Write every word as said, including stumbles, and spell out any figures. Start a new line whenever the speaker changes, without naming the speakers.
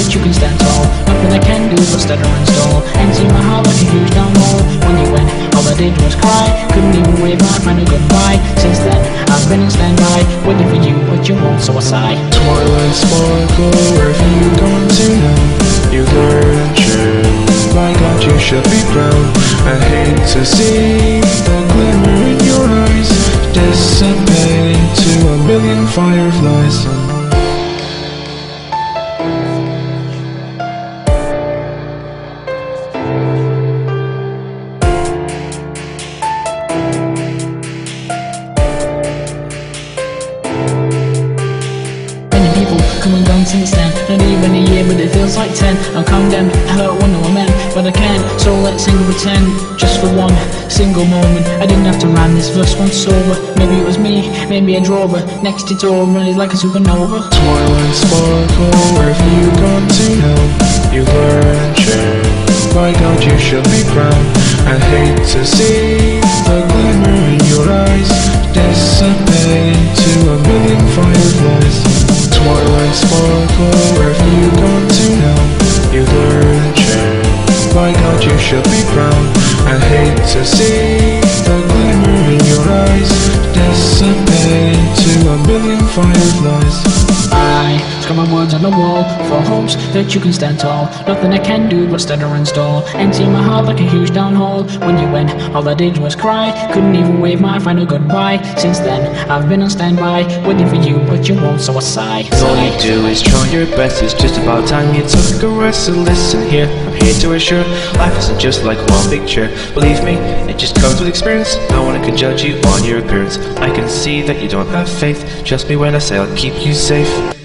that you can stand tall. Nothing I can do but stutter and stall. Empty my heart like a huge downhole. When you went, all I did was cry. Couldn't even wave my final goodbye. Since then, I've been on standby, waiting for you, but you won't, so I sigh.
Twilight sparkle, where have you gone to now? You learn and true, my God, you should be proud. I hate to see the glimmer in your eyes dissipate into a million fireflies.
People come and gone since then. Not even a year, but it feels like ten. I'm condemned, I hurt one of men, but I can. So let's sing pretend, just for one single moment. I didn't have to rhyme this verse once over. Maybe it was me, maybe I drove her. Next it's over, it's like a supernova.
Twilight sparkle, where have you gone to now? You learn and change, my God, you should be proud. I hate to see the glimmer in your eyes dissipate into a million fireflies. Twilight sparkle, where have you gone to now? You learn and change, my God, you should be proud. I hate to see the glimmer in your eyes dissipate into a million fireflies.
I scribble my words on the wall for hopes that you can stand tall. Nothing I can do but stutter and stall. Empty my heart like a huge downhole. When you went, all I did was cry. Couldn't even wave my final goodbye. Since then, I've been on standby, waiting for you, but you won't, so I sigh.
All you do is try your best. It's just about time you took a rest. So listen here, I'm here to assure life isn't just like one big chair. Believe me, it just comes with experience. No one can judge you on your appearance. I can see that you don't have faith. Trust me when I say I'll keep you safe.